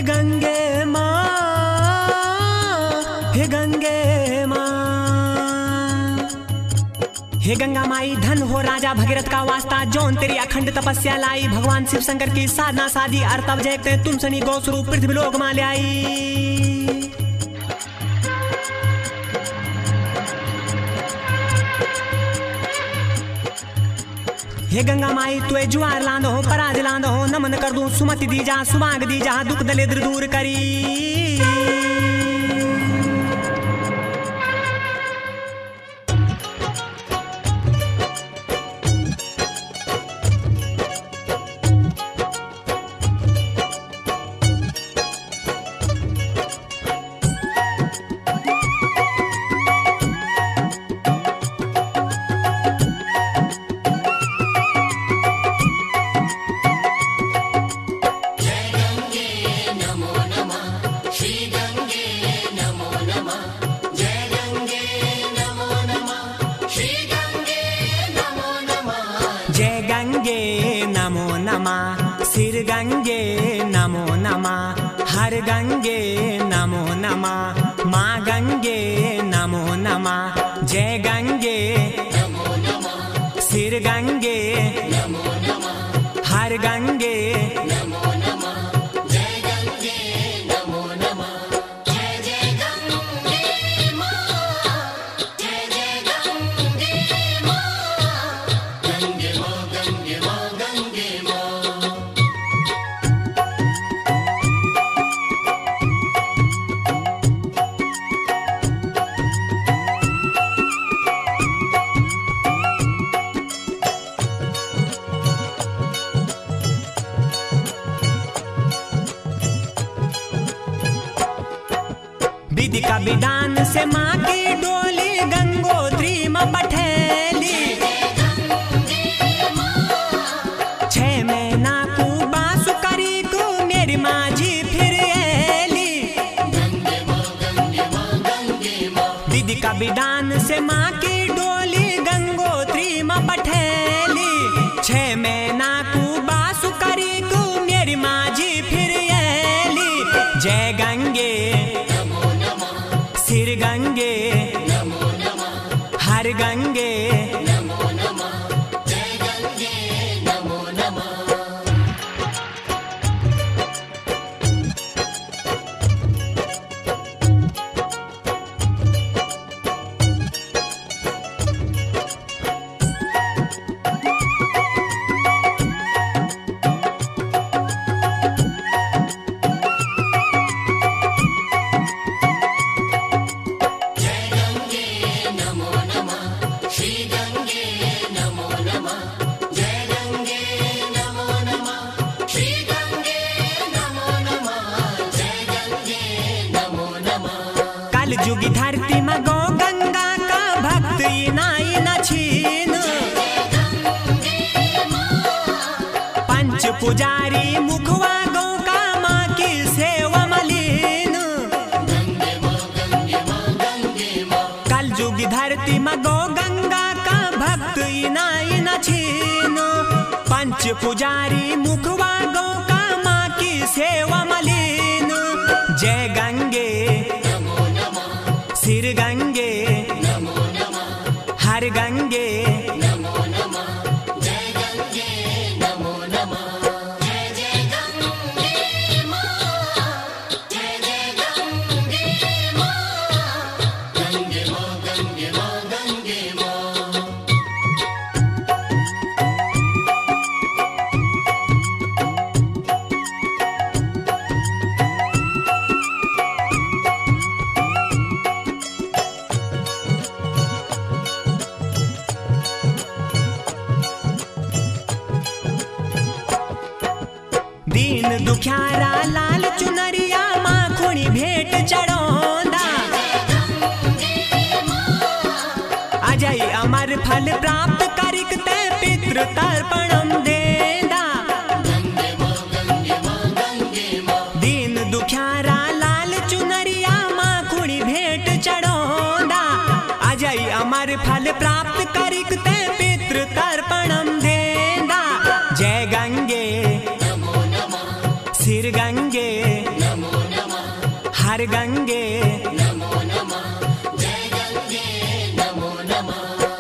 गंगे माँ, हे गंगे माँ। हे गंगा माई धन हो राजा भगीरथ का वास्ता, जौन तेरी अखंड तपस्या लाई। भगवान शिव शंकर की साधना साधी, अर्तव जयते तुम सनी गौ स्वरूप पृथ्वी लोक मा लाई। हे गंगा माई तुए जुआर लांदो हो, पराज लांदो हो, नमन कर दूं सुमति दीजा, सुमाग दीजा, दुख दलेद्र दूर करी। जय गंगे नमो नमः, सिर गंगे नमो नमः, हर गंगे नमो नमः, माँ गंगे नमो नमः। जय गंगे नमो नमः, सिर गंगे नमो नमः, हर गंगे नमो नमः। जय गंगे नमो नमः, जय जय गंगे माँ, जय जय गंगे माँ, गंगे माँ, गंगे माँ, गंगे माँ। विधि का विधान से माँ की डोली गंगोत्री में पठेली। 6 महीना को बासु करी को मेरी माँ जी फिर एली। विधि का विधान से माँ की डोली गंगोत्री में पठेली। 6 महीना को बासु करी को मेरी माँ जी फिर एली। जय गंगे सिर गंगे नमो नमः, हर गंगे नमो नमः। जय गंगे नमो नमः। जुगी धरती में गौ गंगा का भक्त नाई न छीन। पंच पुजारी मुखवा गौ का माँ की सेवा मलिन। कल जुगी धरती में गौ गंगा का भक्त नाई न छीन। पंच पुजारी मुखवा गौ का माँ की सेवा मलिन। जय गंगे सिर गंगे नमो नमः, हर गंगे नमो नमः। जय गंगे नमो नमः, जय जय गंगे माँ, जय जय गंगे माँ, गंगे माँ, गंगे माँ, गंगे माँ। दीन दुखियारा लाल चुनरिया माँ खुणी भेंट चढ़ोंदा। अजय अमर फल प्राप्त करिक ते पितृ तर्पणम देंदा। दीन दुखियारा लाल चुनरिया माँ खुणी भेंट चढ़ोंदा। अजय अमर फल प्राप्त करिक ते पितृ तर्पणम देंदा। जय गंगे सिर गंगे हर गंगे नमो नमः, जय गंगे नमो नमः।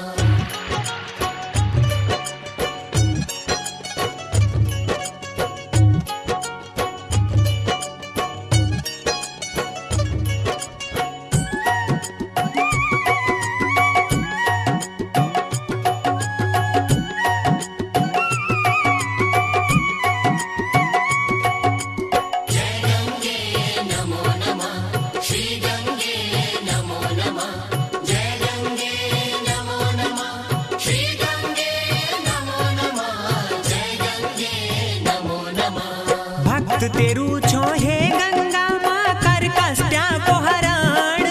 भक्त तेरू छो हे गंगा माँ कर कष्टा को हरण,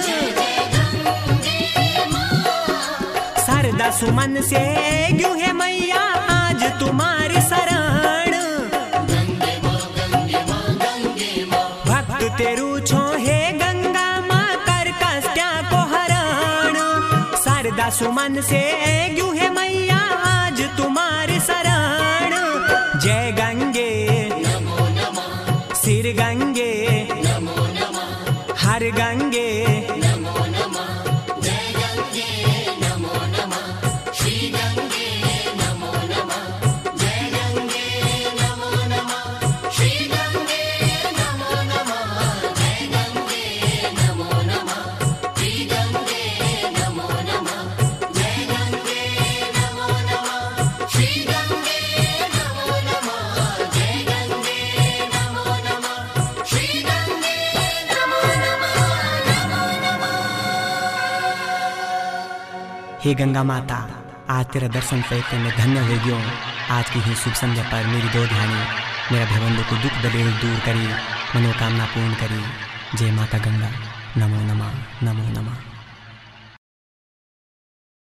सरदा सुमन से ग्यू है मैया आज तुम्हारी शरण। भक्त तेरू छो हे गंगा माँ कर कष्टा को हरण, सरदा सुमन से ग्यू है मैया आज तुम्हारी शरण। जय गंगे सिर गंगे नमो नमः, हर गंगे नमो नमः, जय गंगे नमो नमः, श्री गंगे नमो नमः, जय गंगे नमो नमः, श्री गंगे नमो नमः, जय गंगे नमो नमः, श्री गंगे नमो नमः, जय गंगे नमो नमः, श्री गंगे नमो नमः, जय गंगे नमो नमः, श्री गंगे नमो नमः। हे गंगा माता, आज तेरा दर्शन पाकर मैं धन्य हो गयो। आज की ही शुभ संध्या पर मेरी दो ध्यानी मेरा भयबंधु को दुख दलेर दूर करी, मनोकामना पूर्ण करी। जय माता गंगा, नमो नमः, नमो नमः।